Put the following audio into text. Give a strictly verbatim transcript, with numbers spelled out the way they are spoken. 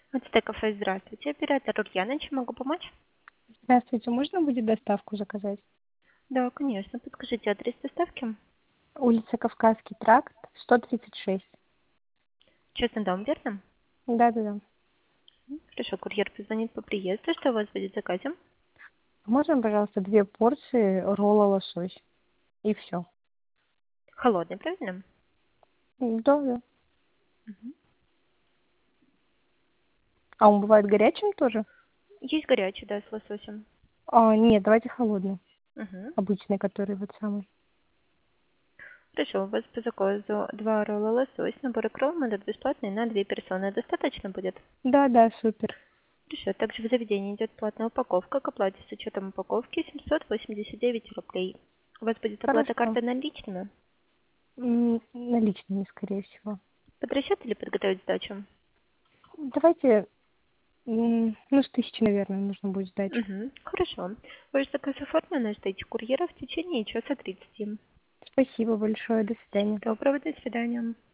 АТТ кафе, здравствуйте. Оператор Ульяна, чем могу помочь? Здравствуйте, можно будет доставку заказать? Да, конечно. Подскажите адрес доставки. Улица Кавказский тракт, сто тридцать шесть. Честный дом, верно? Да-да-да. Хорошо, курьер позвонит по приезду. Что у вас будет в заказе? Можно, пожалуйста, две порции ролла лосось? И все. Холодный, правильно? Да-да. Мгм. А он бывает горячим тоже? Есть горячий, да, с лососем. А, нет, давайте холодный. Угу. Обычный, который вот самый. Хорошо, у вас по заказу два ролла лосось, набор икров идут бесплатный на две персоны. Достаточно будет? Да-да, супер. Хорошо, также в заведении идет платная упаковка. К оплате с учетом упаковки семьсот восемьдесят девять рублей. У вас будет оплата Хорошо. картой наличными? М, Наличными, скорее всего. Под расчет или подготовить сдачу? Давайте, м, ну, с тысячи, наверное, нужно будет сдать. Угу, хорошо. Ваш заказ оформлен, ждите курьера в течение часа тридцати. Спасибо большое, до Всего свидания. доброго, до свидания.